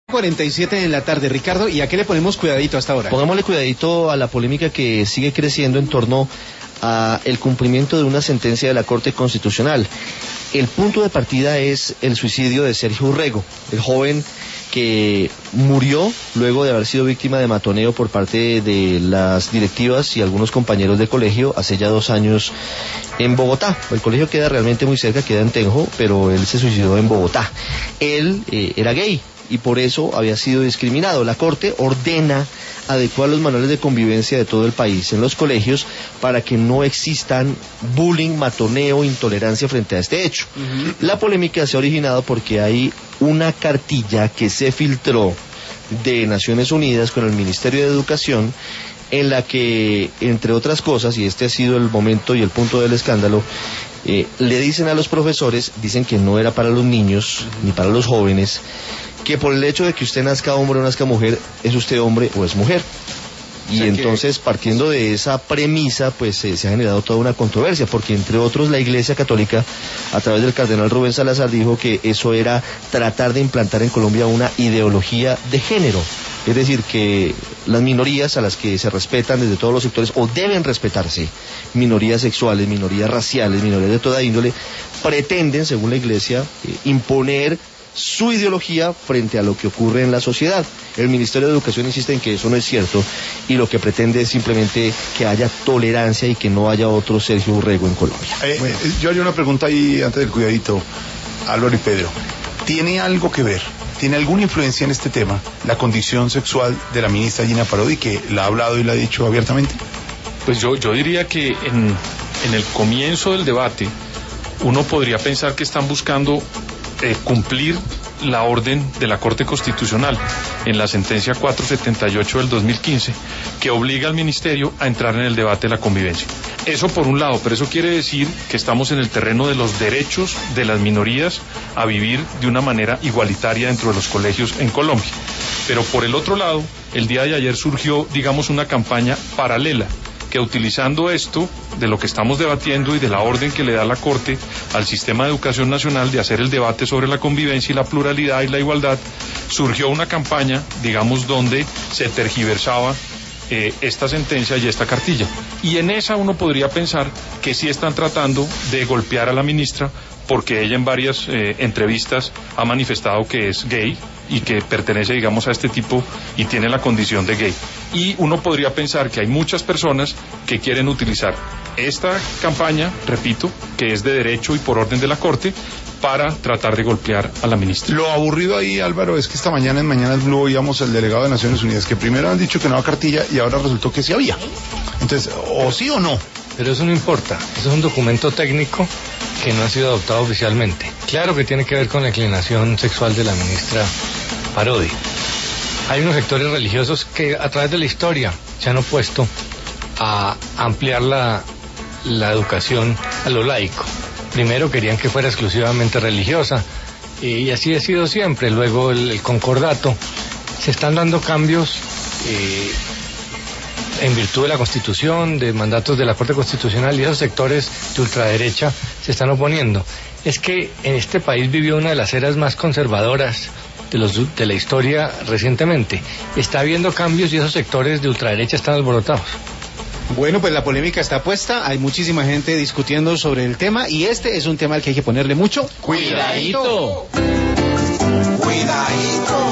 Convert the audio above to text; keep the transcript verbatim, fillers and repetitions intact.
cuarenta y siete en la tarde, Ricardo, ¿y a qué le ponemos cuidadito hasta ahora? Pongámosle cuidadito a la polémica que sigue creciendo en torno a el cumplimiento de una sentencia de la Corte Constitucional. El punto de partida es el suicidio de Sergio Urrego, el joven que murió luego de haber sido víctima de matoneo por parte de las directivas y algunos compañeros de colegio hace ya dos años en Bogotá. El colegio queda realmente muy cerca, queda en Tenjo, pero él se suicidó en Bogotá. Él eh, era gay y por eso había sido discriminado. La Corte ordena adecuar los manuales de convivencia de todo el país en los colegios para que no existan bullying, matoneo, intolerancia frente a este hecho. Uh-huh. La polémica se ha originado porque hay una cartilla que se filtró de Naciones Unidas con el Ministerio de Educación en la que, entre otras cosas, y este ha sido el momento y el punto del escándalo, eh, le dicen a los profesores, dicen que no era para los niños ni para los jóvenes, que por el hecho de que usted nazca hombre o nazca mujer, es usted hombre o es mujer. Y o sea entonces, que... partiendo de esa premisa, pues eh, se ha generado toda una controversia, porque entre otros la Iglesia Católica, a través del cardenal Rubén Salazar, dijo que eso era tratar de implantar en Colombia una ideología de género. Es decir, que las minorías a las que se respetan desde todos los sectores, o deben respetarse, minorías sexuales, minorías raciales, minorías de toda índole, pretenden, según la Iglesia, eh, imponer su ideología frente a lo que ocurre en la sociedad. El Ministerio de Educación insiste en que eso no es cierto y lo que pretende es simplemente que haya tolerancia y que no haya otro Sergio Urrego en Colombia. Eh, bueno. Yo haría una pregunta ahí antes del cuidadito, Álvaro y Pedro. ¿Tiene algo que ver, tiene alguna influencia en este tema la condición sexual de la ministra Gina Parodi, que la ha hablado y la ha dicho abiertamente? Pues yo, yo diría que en, en el comienzo del debate uno podría pensar que están buscando Eh, cumplir la orden de la Corte Constitucional en la sentencia cuatrocientos setenta y ocho del dos mil quince, que obliga al Ministerio a entrar en el debate de la convivencia. Eso por un lado, pero eso quiere decir que estamos en el terreno de los derechos de las minorías a vivir de una manera igualitaria dentro de los colegios en Colombia. Pero por el otro lado, el día de ayer surgió, digamos, una campaña paralela, que utilizando esto de lo que estamos debatiendo y de la orden que le da la Corte al Sistema de Educación Nacional de hacer el debate sobre la convivencia y la pluralidad y la igualdad, surgió una campaña, digamos, donde se tergiversaba eh, esta sentencia y esta cartilla. Y en esa uno podría pensar que sí están tratando de golpear a la ministra, porque ella en varias eh, entrevistas ha manifestado que es gay y que pertenece, digamos, a este tipo y tiene la condición de gay. Y uno podría pensar que hay muchas personas que quieren utilizar esta campaña, repito, que es de derecho y por orden de la Corte, para tratar de golpear a la ministra. Lo aburrido ahí, Álvaro, es que esta mañana en Mañanas Blue oíamos al delegado de Naciones Unidas, que primero han dicho que no había cartilla y ahora resultó que sí había. Entonces, o sí o no. Pero eso no importa, eso es un documento técnico que no ha sido adoptado oficialmente. Claro que tiene que ver con la inclinación sexual de la ministra Parodi. Hay unos sectores religiosos que a través de la historia se han opuesto a ampliar la, la educación a lo laico. Primero querían que fuera exclusivamente religiosa, y así ha sido siempre. Luego el, el concordato. Se están dando cambios eh, en virtud de la Constitución, de mandatos de la Corte Constitucional, y esos sectores de ultraderecha se están oponiendo. Es que en este país vivió una de las eras más conservadoras de, los, de la historia recientemente. Está habiendo cambios y esos sectores de ultraderecha están alborotados. Bueno, pues la polémica está puesta, hay muchísima gente discutiendo sobre el tema y este es un tema al que hay que ponerle mucho cuidadito. Cuidadito. Cuidadito.